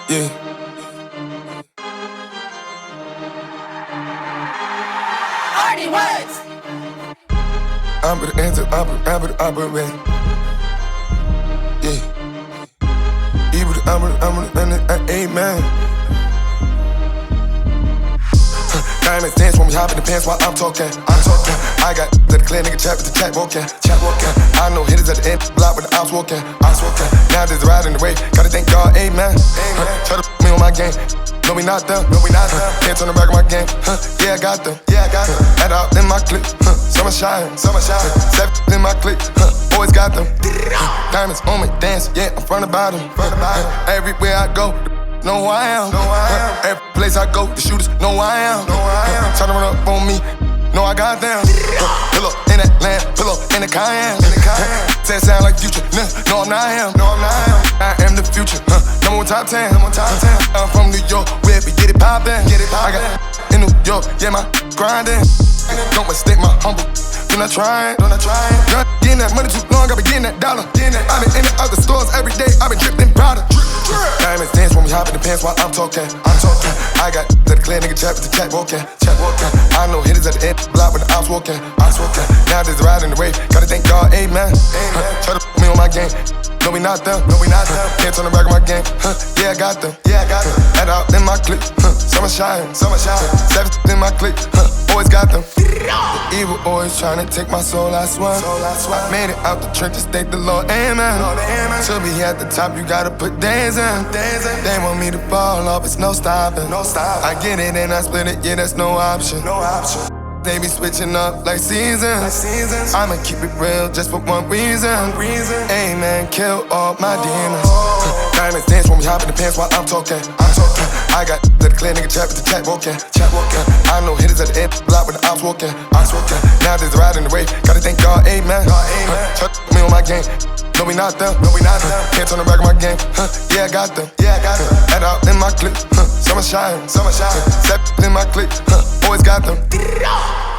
Yeah. Artie Words. I'm with the answer, I'm with the Yeah. I'm with the amen. Diamonds dance when we hop in the pants while I'm talking. I got the clear nigga chat with the chat walking. I know hitters at the end, block with the ops walking. Now there's a ride in the way, gotta thank God, amen. Try to me on my game. No, we not them. Can't turn the back of my game. Yeah, I got them. Add out in my clip. Summer shine. Seven in my clip. Always got them. Diamonds on me, dance. Yeah, I'm front about them. Everywhere I go, know who I am. Every place I go, the shooters know who I am. Try to run up on me. No, I got them. Pillow in that land, pillow in the Cayenne. Say it sound like future. No, I'm not him. I am the future. Number one top 10. I'm from New York, where we get it poppin'. I got in New York, yeah, my grindin'. Don't mistake my humble. Do not try it. Getting that money too long, I been getting that dollar. I been in the other stores every day, I been drippin' powder. Diamonds dance when we hop in the pants while I'm talking. I got the clear nigga chat with the chat walking. I know hitters at the end, block with the ops walking. Now there's a ride in the way, gotta thank God, amen. Try to me on my game. No, we not them. Can't turn the back of my game. Yeah, I got them. Add out in my clip. Summer shine. Seven in my clip. Always got them. The evil always trying to take my soul, I swear. I made it out the trenches, thank the Lord, amen. To be at the top, you gotta put days in. They want me to fall off, it's no stopping. I get it and I split it, yeah, that's no option. They be switching up like seasons. I'ma keep it real just for one reason. Amen, kill all my demons. Diamonds dance when we hop in the pants while I'm talking. I got the clear nigga chat with the chat walking. I know hitters at the end, block with the ops walking. Now there's a ride in the way, gotta thank God, amen. Try to me on my game. No, we not them. Can't turn the back of my game. Yeah, I got them. Add out in my clip. Summer shine. Seven in my clip. Always got them.